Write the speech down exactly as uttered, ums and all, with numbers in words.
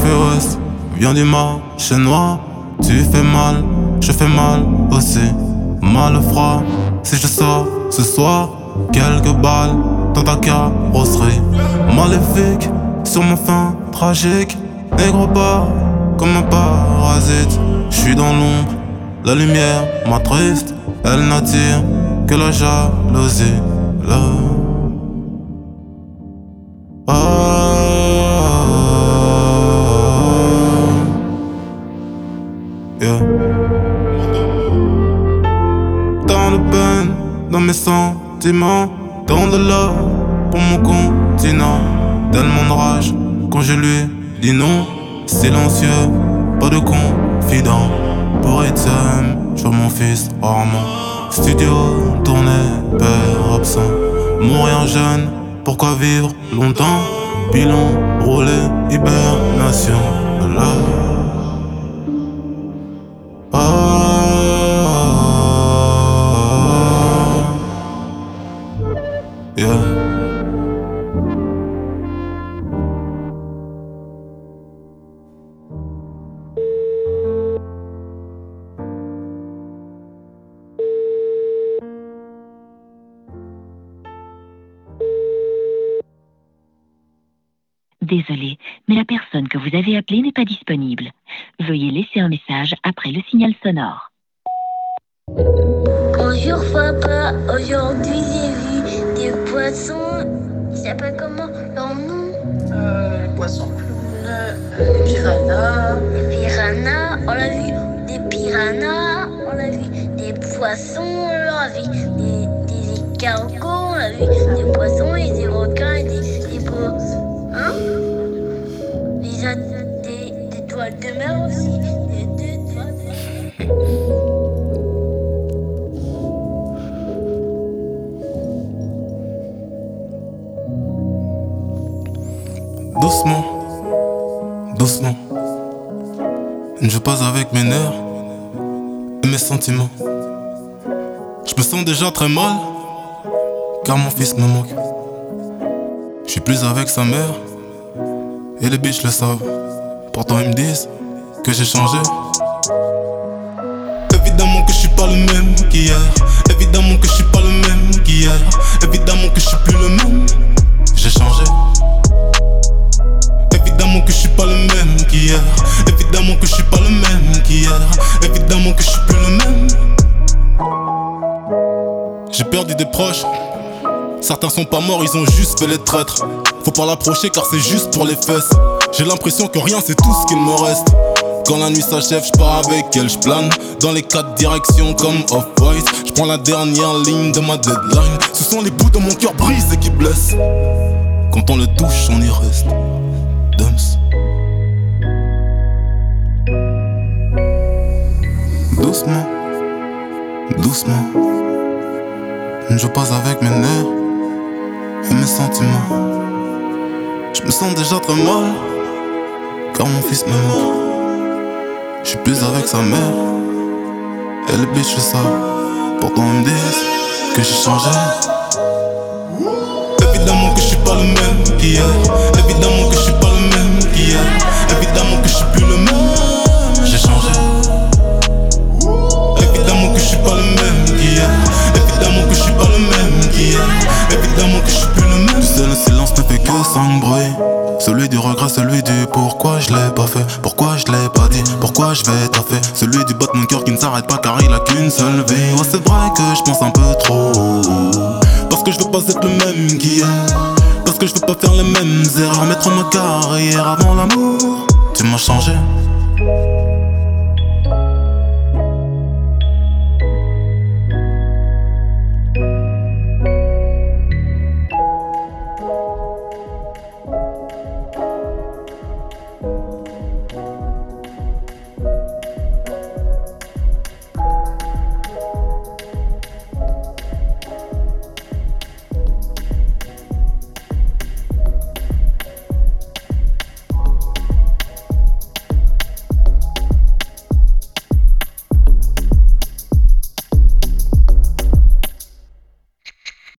fais ouest, viens du marché noir. Tu fais mal, je fais mal aussi. Mal froid, si je sors ce soir, quelques balles dans ta carrosserie. Maléfique, sur mon fin tragique. Négro pas comme un parasite. J'suis dans l'ombre, la lumière m'attriste. Elle n'attire que la jalousie. Là. Ah. Yeah. Dans le peine, dans mes sentiments, dans de love pour mon continent. Tellement de rage quand je lui dis non. Silencieux, pas de confident. Pour être seul, je vois mon fils rarement. Studio, tournée, père absent. Mourir jeune, pourquoi vivre longtemps? Bilan, roulé, hibernation. Là. Ah. Yeah. Désolé, mais la personne que vous avez appelée n'est pas disponible. Veuillez laisser un message après le signal sonore. Bonjour papa, aujourd'hui j'ai vu des poissons, je sais pas comment leur nom. Euh, les poissons. Euh, les piranhas. Les piranhas, on a vu des piranhas, on a vu des poissons, on a vu des, des escargots, on a vu des poissons et des requins et des, des beaux. Hein? Il y a des, des toiles de mer aussi. Des, des toiles de mer. Doucement, doucement. Je passe avec mes nerfs et mes sentiments. Je me sens déjà très mal, car mon fils me manque. Je suis plus avec sa mère, et les biches le savent. Pourtant ils me disent que j'ai changé. Évidemment que je suis pas le même qu'hier. Évidemment que je suis pas le même qu'hier. Évidemment que je suis plus le même. J'ai changé. Évidemment que je suis pas le même qu'hier. Évidemment que je suis pas le même qu'hier. Évidemment que je suis plus le même. J'ai perdu des proches. Certains sont pas morts, ils ont juste fait les traîtres. Faut pas l'approcher car c'est juste pour les fesses. J'ai l'impression que rien c'est tout ce qu'il me reste. Quand la nuit s'achève, je pars avec elle, je plane dans les quatre directions comme Off-White. Je prends la dernière ligne de ma deadline. Ce sont les bouts de mon cœur brisés qui blessent. Quand on le touche, on y reste. Dumps. Doucement, doucement. Je passe avec mes nerfs et mes sentiments. Je me sens déjà très mal, car mon fils me manque. Je suis plus avec sa mère, et les bitches le savent. Pourtant ils me disent que j'ai changé. Évidemment que je suis pas le même qu'hier. Évidemment que je suis pas le même qu'hier. Évidemment que je suis plus le même. J'ai changé. Évidemment que je suis pas le même qu'hier. Évidemment que je suis pas le même qu'hier. Évidemment que je suis plus le même. Tu sais, le silence ne fait que cinq bruits. Celui du regret, celui du pourquoi je l'ai pas fait. Pourquoi je l'ai pas dit, pourquoi je vais taffer. Celui du bat de mon cœur qui ne s'arrête pas car il a qu'une seule vie. Ouais, c'est vrai que je pense un peu trop. Parce que je veux pas être le même qu'hier. Parce que je veux pas faire les mêmes erreurs. Mettre ma carrière avant l'amour. Tu m'as changé.